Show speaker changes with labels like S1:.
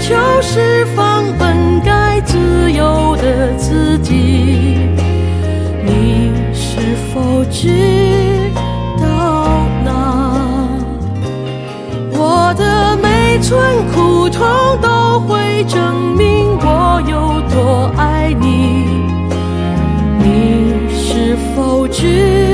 S1: 求释放本该自由的自己。你是否知道呢？我的每寸苦痛都会证明我有多爱你。你是否知